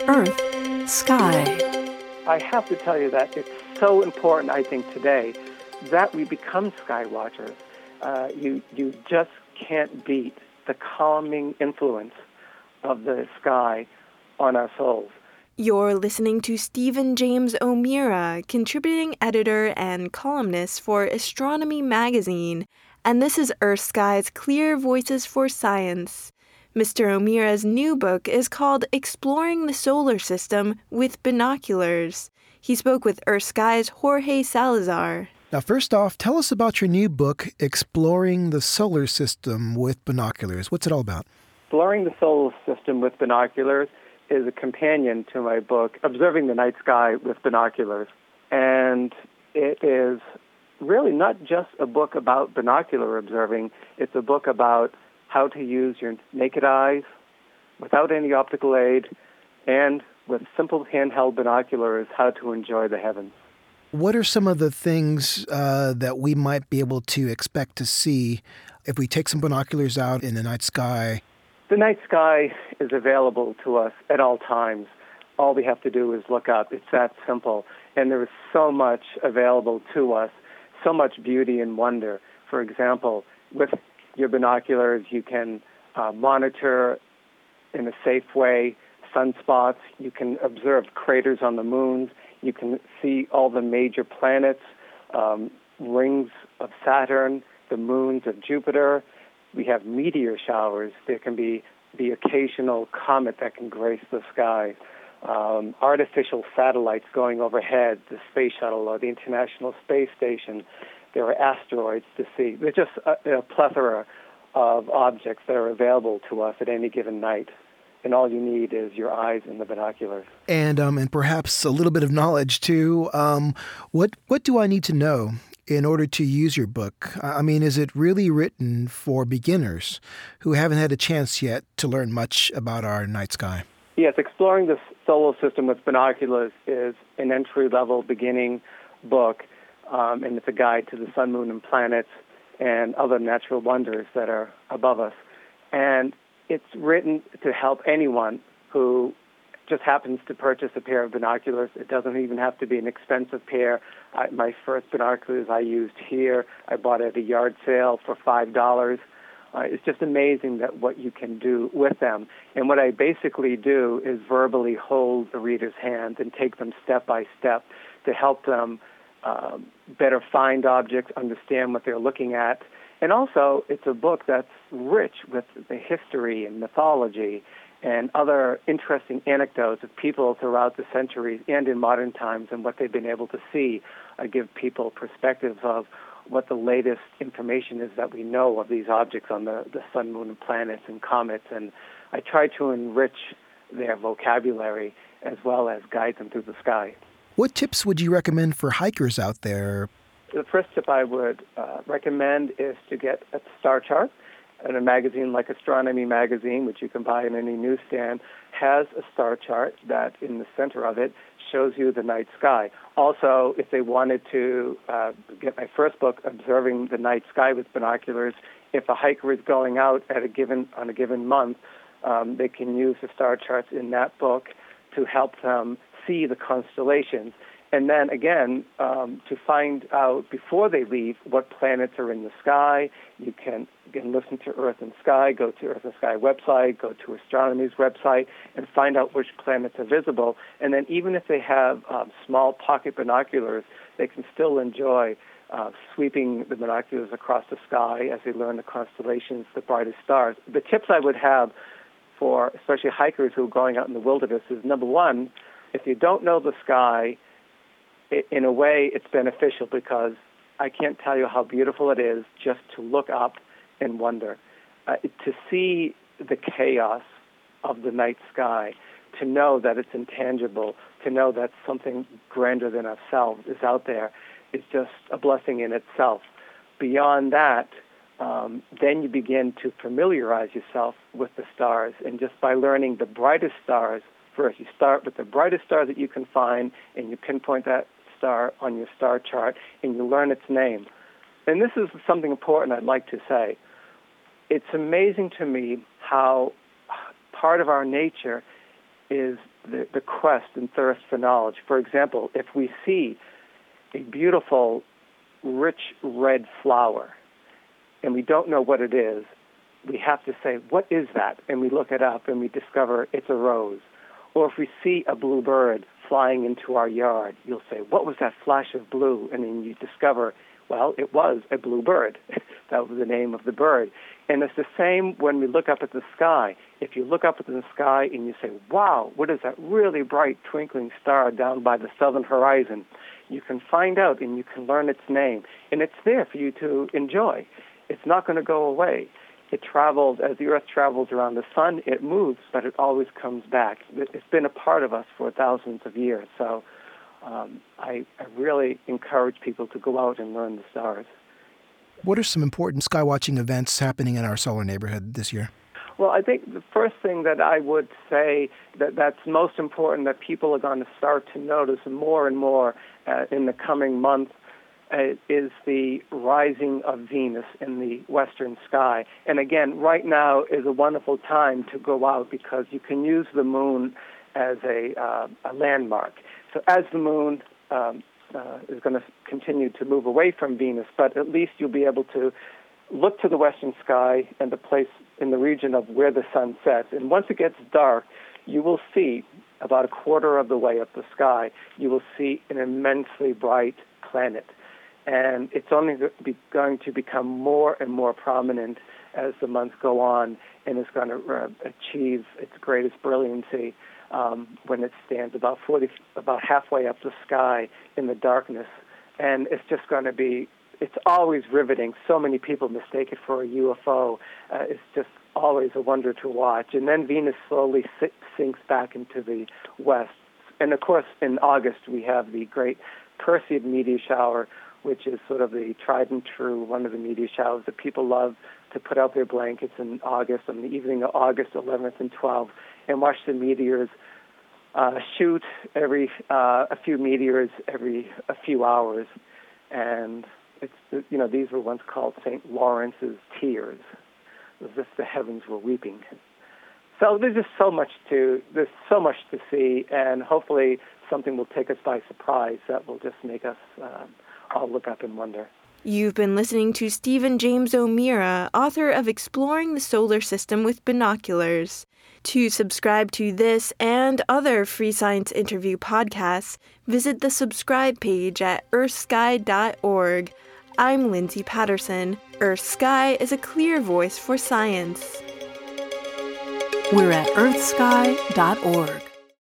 Earth, Sky. I have to tell you that it's so important, I think, today that we become sky watchers. You just can't beat the calming influence of the sky on our souls. You're listening to Stephen James O'Meara, contributing editor and columnist for Astronomy Magazine, and this is Earth Sky's Clear Voices for Science. Mr. O'Meara's new book is called Exploring the Solar System with Binoculars. He spoke with Earth Sky's Jorge Salazar. Now, first off, tell us about your new book, Exploring the Solar System with Binoculars. What's it all about? Exploring the Solar System with Binoculars is a companion to my book, Observing the Night Sky with Binoculars. And it is really not just a book about binocular observing. It's a book about how to use your naked eyes without any optical aid and with simple handheld binoculars, how to enjoy the heavens. What are some of the things that we might be able to expect to see if we take some binoculars out in the night sky? The night sky is available to us at all times. All we have to do is look up. It's that simple. And there is so much available to us, so much beauty and wonder. For example, with your binoculars, you can monitor in a safe way sunspots. You can observe craters on the moon. You can see all the major planets, rings of Saturn, the moons of Jupiter. We have meteor showers. There can be the occasional comet that can grace the sky. Artificial satellites going overhead, the Space Shuttle or the International Space Station. There are asteroids to see. There's just a plethora of objects that are available to us at any given night. And all you need is your eyes and the binoculars. And perhaps a little bit of knowledge, too. What do I need to know in order to use your book? I mean, is it really written for beginners who haven't had a chance yet to learn much about our night sky? Yes, Exploring the Solar System with Binoculars is an entry-level beginning book, and it's a guide to the sun, moon, and planets and other natural wonders that are above us. And it's written to help anyone who just happens to purchase a pair of binoculars. It doesn't even have to be an expensive pair. My first binoculars I used here, I bought at a yard sale for $5. It's just amazing that what you can do with them. And what I basically do is verbally hold the reader's hand and take them step by step to help them better find objects, understand what they're looking at. And also, it's a book that's rich with the history and mythology and other interesting anecdotes of people throughout the centuries and in modern times and what they've been able to see. I give people perspectives of what the latest information is that we know of these objects on the sun, moon, and planets and comets. And I try to enrich their vocabulary as well as guide them through the sky. What tips would you recommend for hikers out there? The first tip I would recommend is to get a star chart. And a magazine like Astronomy Magazine, which you can buy in any newsstand, has a star chart that in the center of it shows you the night sky. Also, if they wanted to get my first book, Observing the Night Sky with Binoculars, if a hiker is going out on a given month, they can use the star charts in that book to help them see the constellations. And then, again, to find out before they leave what planets are in the sky, you can listen to Earth and Sky, go to Earth and Sky website, go to Astronomy's website, and find out which planets are visible. And then even if they have small pocket binoculars, they can still enjoy sweeping the binoculars across the sky as they learn the constellations, the brightest stars. The tips I would have for especially hikers who are going out in the wilderness is, number one, if you don't know the sky, in a way, it's beneficial because I can't tell you how beautiful it is just to look up and wonder, to see the chaos of the night sky, to know that it's intangible, to know that something grander than ourselves is out there, is just a blessing in itself. Beyond that, then you begin to familiarize yourself with the stars, and just by learning the brightest stars first, you start with the brightest star that you can find, and you pinpoint that star on your star chart, and you learn its name. And this is something important I'd like to say. It's amazing to me how part of our nature is the quest and thirst for knowledge. For example, if we see a beautiful, rich red flower and we don't know what it is, we have to say, what is that? And we look it up and we discover it's a rose. Or if we see a blue bird flying into our yard, you'll say, what was that flash of blue? And then you discover, well, it was a blue bird. That was the name of the bird. And it's the same when we look up at the sky. If you look up at the sky and you say, wow, what is that really bright twinkling star down by the southern horizon? You can find out and you can learn its name. And it's there for you to enjoy. It's not going to go away. It travels, as the Earth travels around the sun, it moves, but it always comes back. It's been a part of us for thousands of years. So I really encourage people to go out and learn the stars. What are some important skywatching events happening in our solar neighborhood this year? Well, I think the first thing that I would say that's most important that people are going to start to notice more and more in the coming month is the rising of Venus in the western sky. And again, right now is a wonderful time to go out because you can use the moon as a landmark. So as the moon is going to continue to move away from Venus, but at least you'll be able to look to the western sky and the place in the region of where the sun sets. And once it gets dark, you will see about a quarter of the way up the sky, you will see an immensely bright planet. And it's only going to become more and more prominent as the months go on, and it's going to achieve its greatest brilliancy when it stands about halfway up the sky in the darkness. And it's just going to be, it's always riveting. So many people mistake it for a UFO. It's just always a wonder to watch. And then Venus slowly sinks back into the west. And of course, in August, we have the great Perseid meteor shower, which is sort of the tried and true, one of the meteor showers that people love to put out their blankets in August, on the evening of August 11th and 12th, and watch the meteors shoot a few meteors every a few hours. And it's, these were once called St. Lawrence's tears, as if the heavens were weeping. So there's so much to see, and hopefully something will take us by surprise that will just make us all look up and wonder. You've been listening to Stephen James O'Meara, author of Exploring the Solar System with Binoculars. To subscribe to this and other free science interview podcasts, visit the subscribe page at earthsky.org. I'm Lindsay Patterson. Earth Sky is a clear voice for science. We're at earthsky.org.